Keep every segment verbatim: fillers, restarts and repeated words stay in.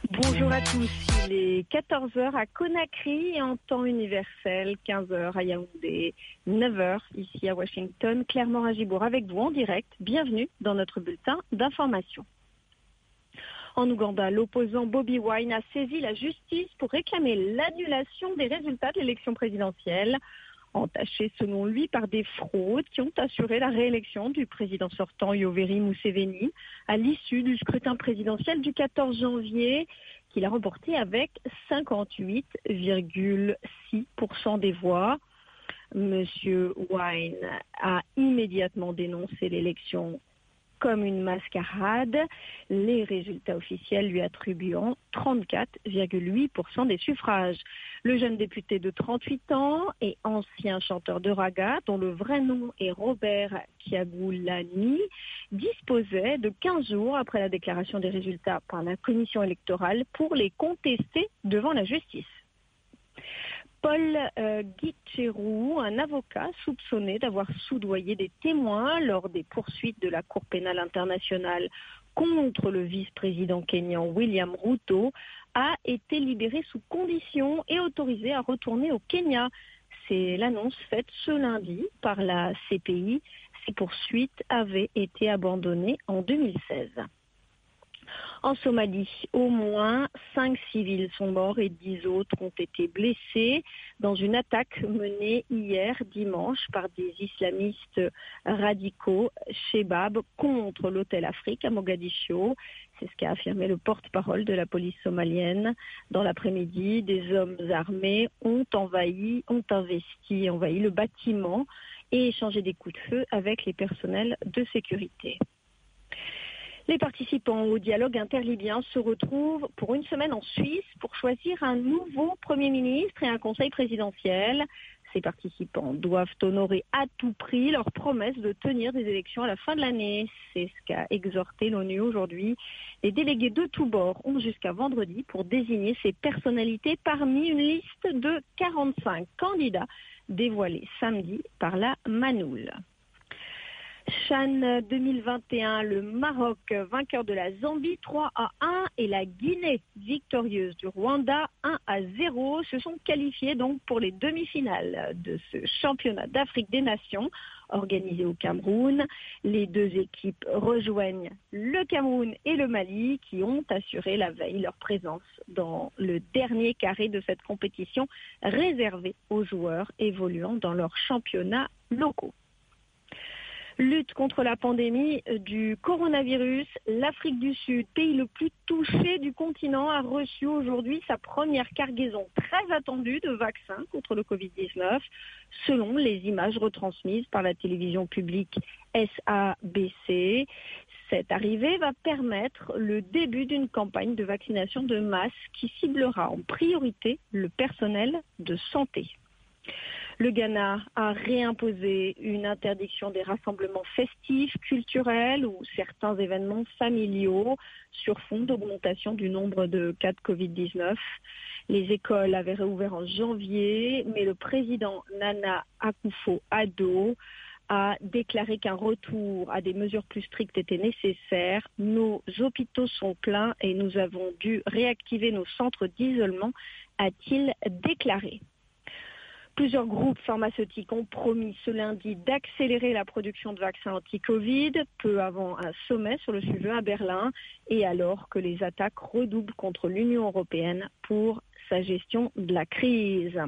Bonjour à tous, il est quatorze heures à Conakry en temps universel, quinze heures à Yaoundé, neuf heures ici à Washington. Claire Morin-Gibour avec vous en direct. Bienvenue dans notre bulletin d'information. En Ouganda, l'opposant Bobi Wine a saisi la justice pour réclamer l'annulation des résultats de l'élection présidentielle, entachés selon lui par des fraudes qui ont assuré la réélection du président sortant Yoweri Museveni à l'issue du scrutin présidentiel du quatorze janvier qu'il a remporté avec cinquante-huit virgule six pour cent des voix. Monsieur Wine a immédiatement dénoncé l'élection comme une mascarade, les résultats officiels lui attribuant trente-quatre virgule huit pour cent des suffrages. Le jeune député de trente-huit ans et ancien chanteur de raga, dont le vrai nom est Robert Kyagulanyi, disposait de quinze jours après la déclaration des résultats par la commission électorale pour les contester devant la justice. Paul euh, Gicheru, un avocat soupçonné d'avoir soudoyé des témoins lors des poursuites de la Cour pénale internationale contre le vice-président kényan William Ruto, a été libéré sous condition et autorisé à retourner au Kenya. C'est l'annonce faite ce lundi par la C P I. Ces poursuites avaient été abandonnées en deux mille seize. En Somalie, au moins cinq civils sont morts et dix autres ont été blessés dans une attaque menée hier dimanche par des islamistes radicaux Shebab contre l'Hôtel Afrique à Mogadiscio. C'est ce qu'a affirmé le porte-parole de la police somalienne. Dans l'après-midi, des hommes armés ont envahi, ont investi, envahi le bâtiment et échangé des coups de feu avec les personnels de sécurité. Les participants au dialogue interlibyen se retrouvent pour une semaine en Suisse pour choisir un nouveau Premier ministre et un conseil présidentiel. Ces participants doivent honorer à tout prix leur promesse de tenir des élections à la fin de l'année. C'est ce qu'a exhorté l'ONU aujourd'hui. Les délégués de tous bords ont jusqu'à vendredi pour désigner ces personnalités parmi une liste de quarante-cinq candidats dévoilés samedi par la Manoul. Chan deux mille vingt et un, le Maroc vainqueur de la Zambie trois à un et la Guinée victorieuse du Rwanda un à zéro se sont qualifiés donc pour les demi-finales de ce championnat d'Afrique des Nations organisé au Cameroun. Les deux équipes rejoignent le Cameroun et le Mali qui ont assuré la veille leur présence dans le dernier carré de cette compétition réservée aux joueurs évoluant dans leurs championnats locaux. Lutte contre la pandémie du coronavirus. L'Afrique du Sud, pays le plus touché du continent, a reçu aujourd'hui sa première cargaison très attendue de vaccins contre le covid dix-neuf, selon les images retransmises par la télévision publique S A B C. Cette arrivée va permettre le début d'une campagne de vaccination de masse qui ciblera en priorité le personnel de santé. Le Ghana a réimposé une interdiction des rassemblements festifs, culturels ou certains événements familiaux sur fond d'augmentation du nombre de cas de covid dix-neuf. Les écoles avaient réouvert en janvier, mais le président Nana Akufo-Addo a déclaré qu'un retour à des mesures plus strictes était nécessaire. Nos hôpitaux sont pleins et nous avons dû réactiver nos centres d'isolement, a-t-il déclaré. Plusieurs groupes pharmaceutiques ont promis ce lundi d'accélérer la production de vaccins anti-Covid, peu avant un sommet sur le sujet à Berlin, et alors que les attaques redoublent contre l'Union européenne pour sa gestion de la crise.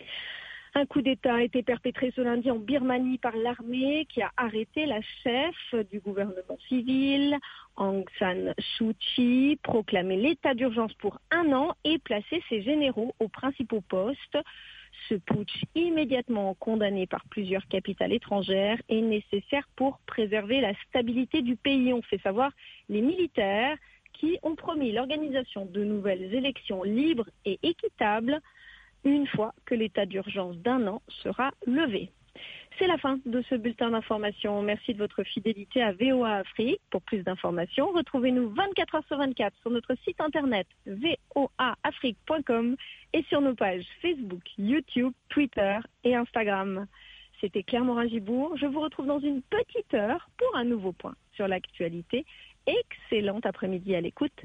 Un coup d'État a été perpétré ce lundi en Birmanie par l'armée qui a arrêté la chef du gouvernement civil, Aung San Suu Kyi, proclamé l'état d'urgence pour un an et placé ses généraux aux principaux postes. Ce putsch, immédiatement condamné par plusieurs capitales étrangères, est nécessaire pour préserver la stabilité du pays, ont fait savoir les militaires qui ont promis l'organisation de nouvelles élections libres et équitables une fois que l'état d'urgence d'un an sera levé. C'est la fin de ce bulletin d'information. Merci de votre fidélité à V O A Afrique. Pour plus d'informations, retrouvez-nous vingt-quatre heures sur vingt-quatre sur notre site internet v o a afrique point com et sur nos pages Facebook, YouTube, Twitter et Instagram. C'était Claire Morin-Gibour. Je vous retrouve dans une petite heure pour un nouveau point sur l'actualité. Excellent après-midi à l'écoute